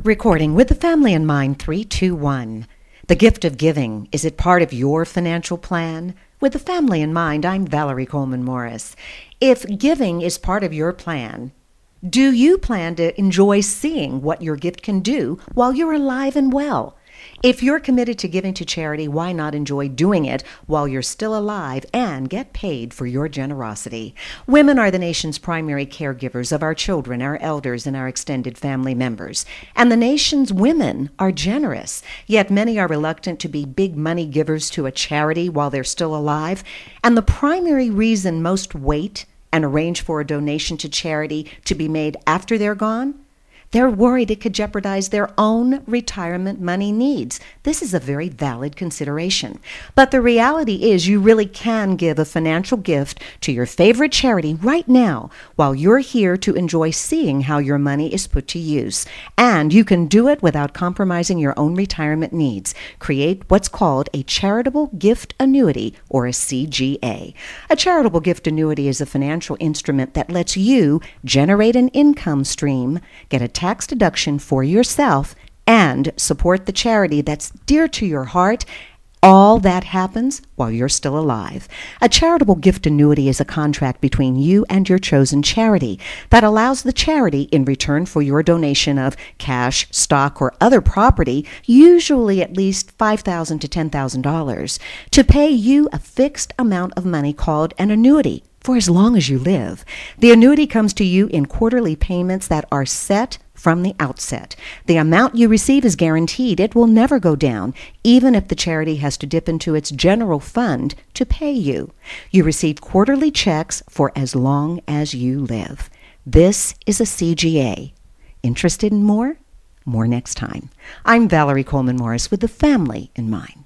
Recording with the family in mind, 321. The gift of giving. Is it part of your financial plan? With the family in mind, I'm Valerie Coleman Morris. If giving is part of your plan, do you plan to enjoy seeing what your gift can do while you're alive and well? If you're committed to giving to charity, why not enjoy doing it while you're still alive and get paid for your generosity? Women are the nation's primary caregivers of our children, our elders, and our extended family members. And the nation's women are generous, yet many are reluctant to be big money givers to a charity while they're still alive. And the primary reason most wait and arrange for a donation to charity to be made after they're gone? They're worried it could jeopardize their own retirement money needs. This is a very valid consideration. But the reality is you really can give a financial gift to your favorite charity right now while you're here to enjoy seeing how your money is put to use. And you can do it without compromising your own retirement needs. Create what's called a charitable gift annuity, or a CGA. A charitable gift annuity is a financial instrument that lets you generate an income stream, get a tax deduction for yourself, and support the charity that's dear to your heart. All that happens while you're still alive. A charitable gift annuity is a contract between you and your chosen charity that allows the charity, in return for your donation of cash, stock, or other property, usually at least $5,000 to $10,000, to pay you a fixed amount of money called an annuity for as long as you live. The annuity comes to you in quarterly payments that are set from the outset. The amount you receive is guaranteed. It will never go down, even if the charity has to dip into its general fund to pay you. You receive quarterly checks for as long as you live. This is a CGA. Interested in more? More next time. I'm Valerie Coleman Morris with the family in mind.